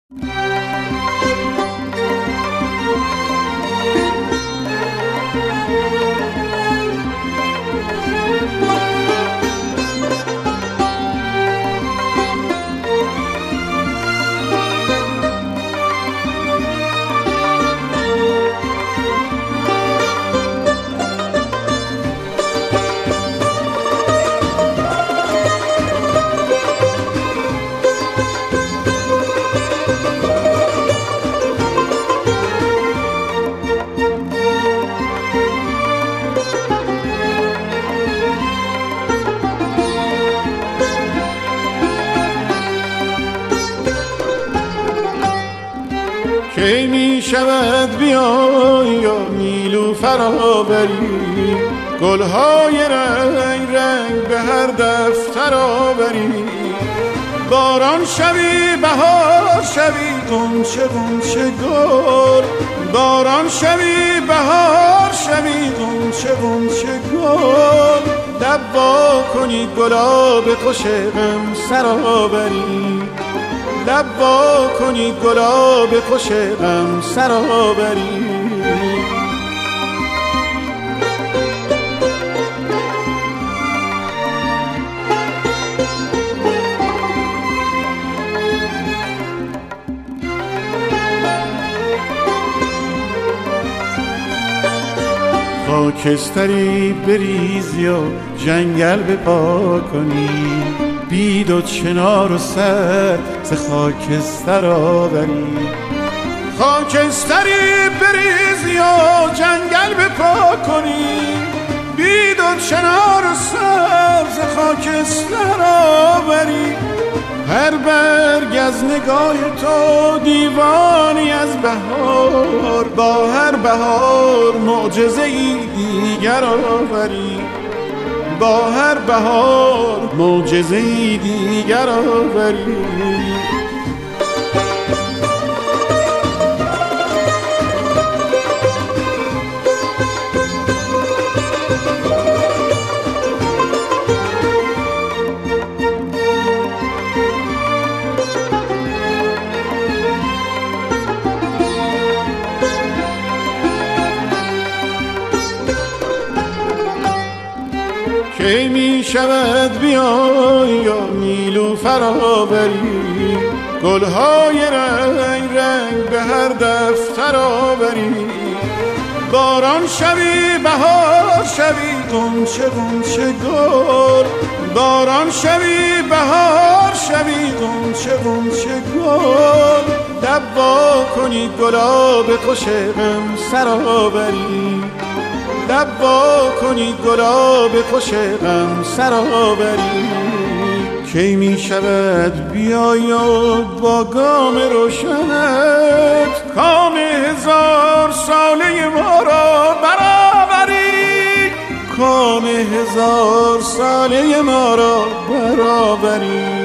کی می شود بیای یا نیلوفر بری، گلهای رنگ رنگ به هر دفتر آوری، باران شوی بهار شوی غنچه غنچه گل، باران شوی بهار شوی غنچه غنچه گل، لب وا کنی گلاب خوش غم سرآوری، لب وا کنی گلاب خوش غم سرآوری. خاکستری بریزی و جنگل بپا کنی، بید و چنار و سر ز خاکستر آوری، خاکستری بریزی و جنگل بپا کنی، بید و چنار و سر ز خاکستر آوری، هر برگ از نگاه تو دیوانی از بهار، با هر بهار معجزه‌ای دیگر آوری، با هر بهار معجزه‌ای دیگر آوری. کی می شود بیای یا نیلوفر بری، گلهای رنگ رنگ به هر دفتر آوری، باران شوی بهار شوی غنچه غنچه گل، باران شوی بهار شوی غنچه غنچه گل، لب وا کنی گلاب خوش غم سرآوری، لب وا کنی گلاب خوش غم سرآوری. کی می شود بیای و با گام روشنت کام هزار ساله ما را برآوری، کام هزار ساله ما را برآوری.